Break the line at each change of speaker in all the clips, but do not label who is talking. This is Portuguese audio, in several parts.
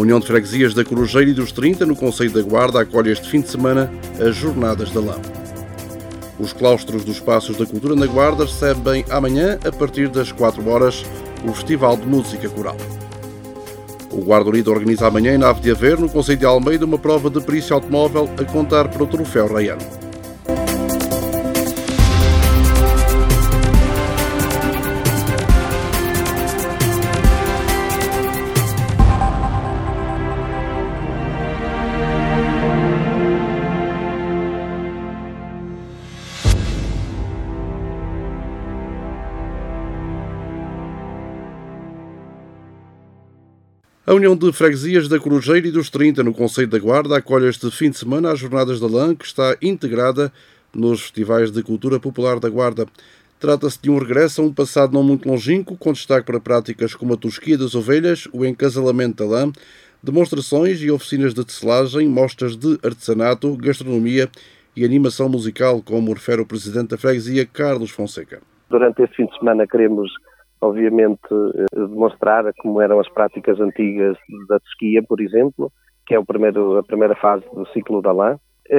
União de Freguesias da Corujeira e dos 30, no Concelho da Guarda, acolhe este fim de semana as Jornadas da Lã. Os claustros dos Passos da Cultura na Guarda recebem amanhã, a partir das 4 horas, o Festival de Música Coral. O Guarda Unido organiza amanhã, em Nave de Aveiro, no Concelho de Almeida, uma prova de perícia automóvel a contar para o Troféu Raiano. A União de Freguesias da Corujeira e dos 30, no Concelho da Guarda, acolhe este fim de semana as Jornadas da Lã, que está integrada nos Festivais de Cultura Popular da Guarda. Trata-se de um regresso a um passado não muito longínquo, com destaque para práticas como a tosquia das ovelhas, o encasalamento da lã, demonstrações e oficinas de tecelagem, mostras de artesanato, gastronomia e animação musical, como refere o Presidente da Freguesia, Carlos Fonseca.
Durante este fim de semana queremos, obviamente, demonstrar como eram as práticas antigas da tosquia, por exemplo, que é a primeira fase do ciclo da lã.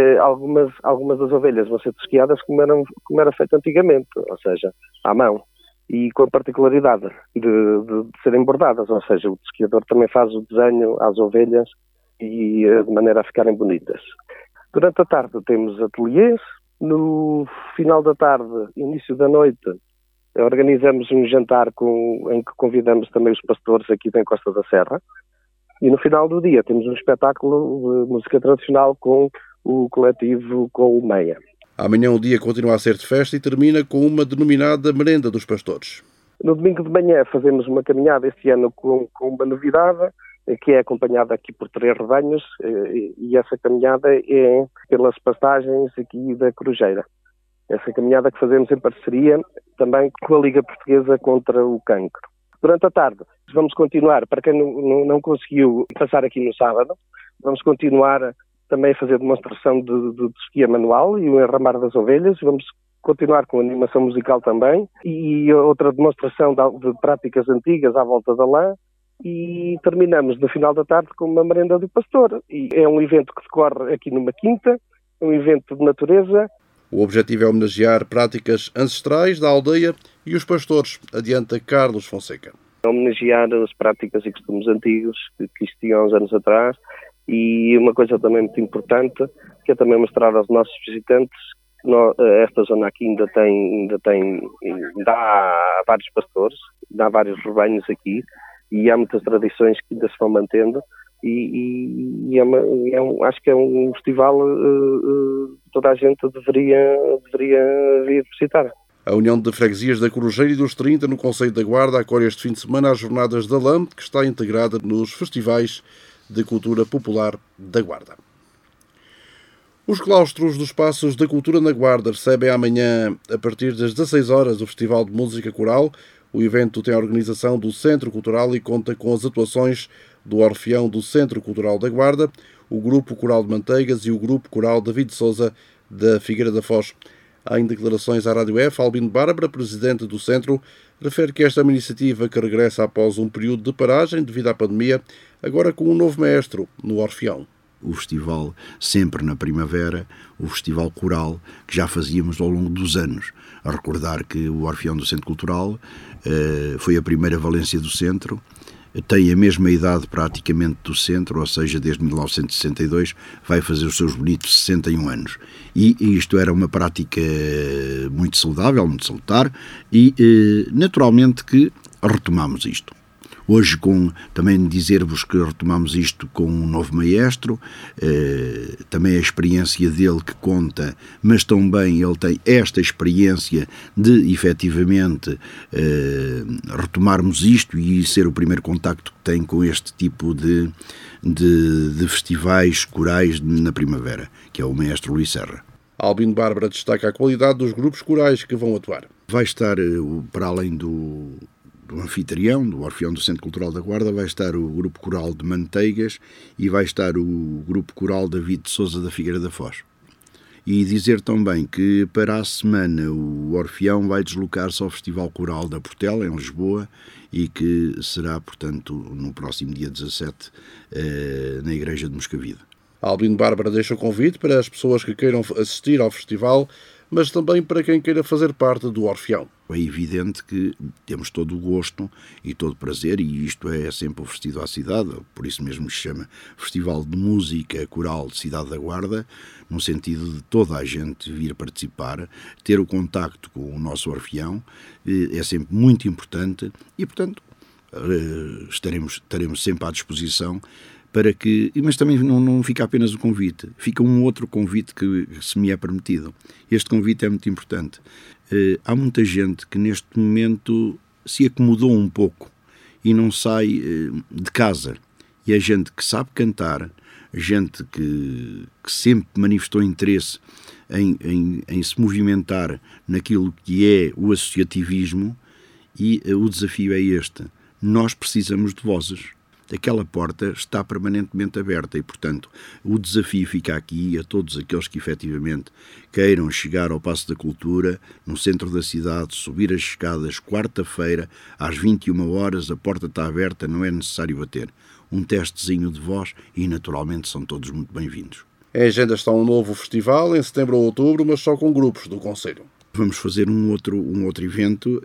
Algumas das ovelhas vão ser tosquiadas como era feito antigamente, ou seja, à mão, e com a particularidade de serem bordadas, ou seja, o tosquiador também faz o desenho às ovelhas e de maneira a ficarem bonitas. Durante a tarde temos ateliês, no final da tarde, início da noite, organizamos um jantar em que convidamos também os pastores aqui da Encosta da Serra, e no final do dia temos um espetáculo de música tradicional com o coletivo Com o Meia.
Amanhã o dia continua a ser de festa e termina com uma denominada merenda dos pastores.
No domingo de manhã fazemos uma caminhada este ano com uma novidade, que é acompanhada aqui por 3 rebanhos, e essa caminhada é pelas pastagens aqui da Corujeira. Essa caminhada que fazemos em parceria também com a Liga Portuguesa contra o Cancro. Durante a tarde vamos continuar, para quem não conseguiu passar aqui no sábado, vamos continuar também a fazer demonstração de tosquia manual e o enramar das ovelhas. Vamos continuar com animação musical também e outra demonstração de práticas antigas à volta da lã. E terminamos no final da tarde com uma merenda do pastor. E é um evento que decorre aqui numa quinta, um evento de natureza.
O objetivo é homenagear práticas ancestrais da aldeia e os pastores, adianta Carlos Fonseca.
Homenagear as práticas e costumes antigos que existiam há uns anos atrás, e uma coisa também muito importante, que é também mostrar aos nossos visitantes que esta zona aqui ainda há vários pastores, há vários rebanhos aqui, e há muitas tradições que ainda se vão mantendo. Acho que é um festival que toda a gente deveria vir visitar.
A União de Freguesias da Corujeira e dos 30, no Concelho da Guarda, acolhe este fim de semana as Jornadas da Lã, que está integrada nos Festivais de Cultura Popular da Guarda. Os claustros dos Passos da Cultura na Guarda recebem amanhã, a partir das 16 horas, o Festival de Música Coral. O evento tem a organização do Centro Cultural e conta com as atuações do Orfeão do Centro Cultural da Guarda, o Grupo Coral de Manteigas e o Grupo Coral David Sousa da Figueira da Foz. Em declarações à Rádio F, Albino Bárbara, presidente do Centro, refere que esta é uma iniciativa que regressa após um período de paragem devido à pandemia, agora com um novo maestro no Orfeão.
O festival sempre na primavera, o festival coral que já fazíamos ao longo dos anos. A recordar que o Orfeão do Centro Cultural foi a primeira valência do Centro, tem a mesma idade praticamente do Centro, ou seja, desde 1962 vai fazer os seus bonitos 61 anos. E isto era uma prática muito saudável, muito salutar, e naturalmente que retomamos isto. Hoje, também dizer-vos que retomamos isto com um novo maestro, também a experiência dele que conta, mas também ele tem esta experiência de, efetivamente, retomarmos isto e ser o primeiro contacto que tem com este tipo de festivais corais na primavera, que é o maestro Luís Serra.
Albino Bárbara destaca a qualidade dos grupos corais que vão atuar.
Vai estar, para além do anfitrião, do Orfeão do Centro Cultural da Guarda, vai estar o Grupo Coral de Manteigas e vai estar o Grupo Coral David Sousa da Figueira da Foz. E dizer também que para a semana o Orfeão vai deslocar-se ao Festival Coral da Portela, em Lisboa, e que será, portanto, no próximo dia 17, na Igreja de Moscavide.
Albino Bárbara deixa o convite para as pessoas que queiram assistir ao festival, mas também para quem queira fazer parte do Orfeão.
É evidente que temos todo o gosto e todo o prazer, e isto é sempre oferecido à cidade, por isso mesmo se chama Festival de Música Coral de Cidade da Guarda, no sentido de toda a gente vir participar, ter o contacto com o nosso Orfeão, é sempre muito importante e, portanto, estaremos sempre à disposição para que, mas também não fica apenas o convite, fica um outro convite que se me é permitido. Este convite é muito importante. Há muita gente que neste momento se acomodou um pouco e não sai de casa. E é gente que sabe cantar, gente que sempre manifestou interesse em se movimentar naquilo que é o associativismo, e o desafio é este. Nós precisamos de vozes. Aquela porta está permanentemente aberta e, portanto, o desafio fica aqui a todos aqueles que efetivamente queiram chegar ao Paço da Cultura, no centro da cidade, subir as escadas, quarta-feira, às 21 horas, a porta está aberta, não é necessário bater. Um testezinho de voz e, naturalmente, são todos muito bem-vindos.
Em agenda está um novo festival, em setembro ou outubro, mas só com grupos do Conselho.
Vamos fazer um outro evento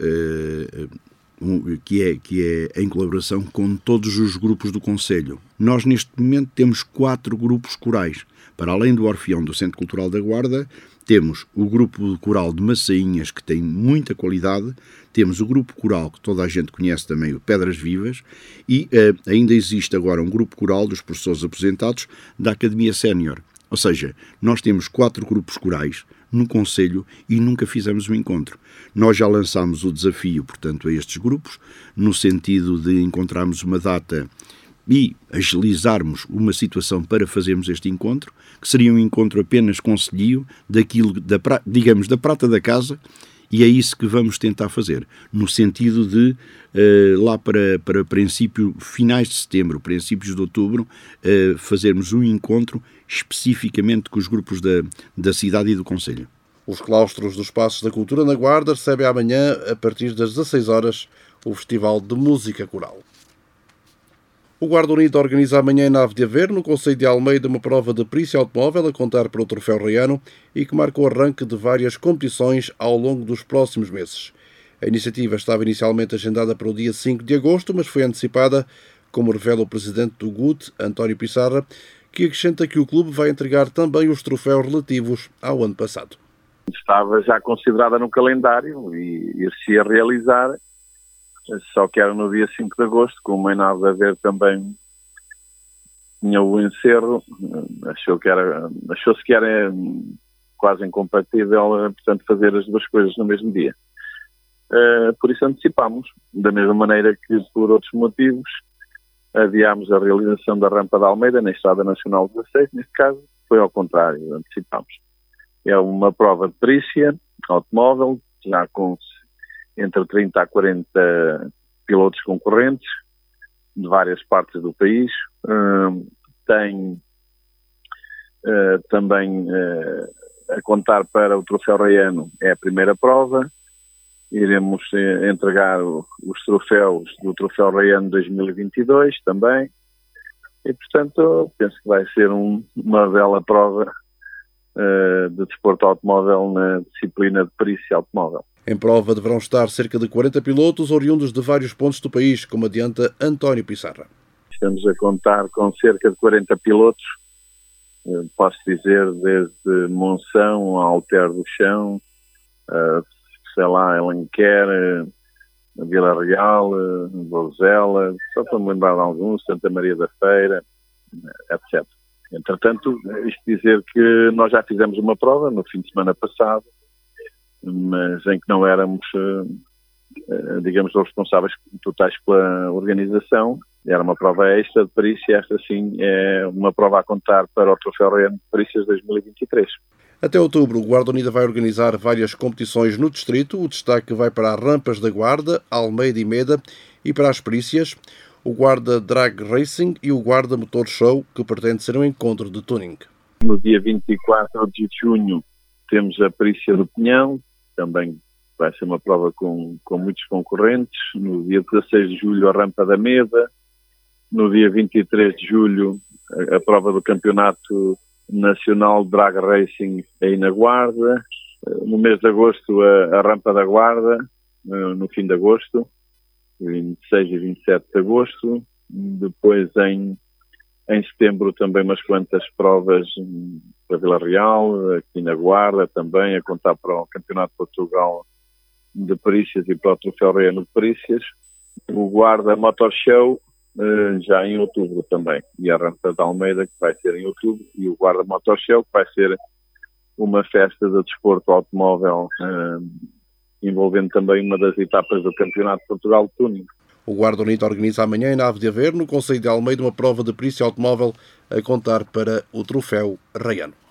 que é em colaboração com todos os grupos do Conselho. Nós, neste momento, temos 4 grupos corais. Para além do Orfeão do Centro Cultural da Guarda, temos o grupo coral de Massainhas, que tem muita qualidade, temos o grupo coral que toda a gente conhece também, o Pedras Vivas, e ainda existe agora um grupo coral dos professores aposentados da Academia Sénior. Ou seja, nós temos 4 grupos corais no Conselho e nunca fizemos um encontro. Nós já lançámos o desafio, portanto, a estes grupos, no sentido de encontrarmos uma data e agilizarmos uma situação para fazermos este encontro, que seria um encontro apenas conselhio, daquilo, digamos, da prata da casa, e é isso que vamos tentar fazer, no sentido de, lá para princípio, finais de setembro, princípios de outubro, fazermos um encontro especificamente com os grupos da cidade e do Conselho.
Os claustros dos Passos da Cultura na Guarda recebem amanhã, a partir das 16 horas, o Festival de Música Coral. O Guarda Unido organiza amanhã em Nave de Aveiro, no concelho de Almeida, uma prova de perícia automóvel a contar para o Troféu Reiano e que marca o arranque de várias competições ao longo dos próximos meses. A iniciativa estava inicialmente agendada para o dia 5 de agosto, mas foi antecipada, como revela o presidente do GUT, António Pissarra, que acrescenta que o clube vai entregar também os troféus relativos ao ano passado.
Estava já considerada no calendário e ir-se-ia realizar, só que era no dia 5 de agosto, como em Nave de Aveiro também tinha o encerro, achou-se que era quase incompatível, portanto, fazer as duas coisas no mesmo dia. Por isso antecipámos, da mesma maneira que por outros motivos adiámos a realização da rampa da Almeida na Estrada Nacional 16, neste caso foi ao contrário, antecipámos. É uma prova de perícia automóvel, já com entre 30 a 40 pilotos concorrentes de várias partes do país. Tem também a contar para o Troféu Reiano, é a primeira prova. Iremos entregar os troféus do Troféu Reiano 2022 também. E, portanto, penso que vai ser uma bela prova de desporto automóvel na disciplina de perícia automóvel.
Em prova deverão estar cerca de 40 pilotos oriundos de vários pontos do país, como adianta António Pissarra.
Estamos a contar com cerca de 40 pilotos, posso dizer, desde Monção a Alter do Chão, Alenquer, Vila Real, Bozela, só para me lembrar de alguns, Santa Maria da Feira, etc. Entretanto, isto dizer que nós já fizemos uma prova no fim de semana passado, mas em que não éramos, digamos, os responsáveis totais pela organização. Era uma prova extra de perícia, esta sim é uma prova a contar para o Troféu Reiano de Perícias 2023.
Até outubro, o Guarda Unida vai organizar várias competições no distrito. O destaque vai para as rampas da Guarda, Almeida e Meda, e para as perícias, o Guarda Drag Racing e o Guarda Motor Show, que pretende ser um encontro de tuning.
No dia 24 de junho temos a Perícia do Pinhão, também vai ser uma prova com muitos concorrentes. No dia 16 de julho a Rampa da Meda. No dia 23 de julho a prova do Campeonato Nacional Drag Racing aí na Guarda. No mês de agosto a Rampa da Guarda, no fim de agosto, 26 e 27 de agosto. Depois em setembro também umas quantas provas para Vila Real, aqui na Guarda também, a contar para o Campeonato de Portugal de Perícias e para o Troféu Reiano de Perícias. O Guarda Motor Show já em outubro também, e a Rampa da Almeida, que vai ser em outubro, e o Guarda Motor Show, que vai ser uma festa de desporto automóvel envolvendo também uma das etapas do Campeonato de Portugal de Tuning.
O Guarda Unito organiza amanhã em Nave de Aveiro, no concelho de Almeida, uma prova de perícia automóvel a contar para o Troféu Reiano.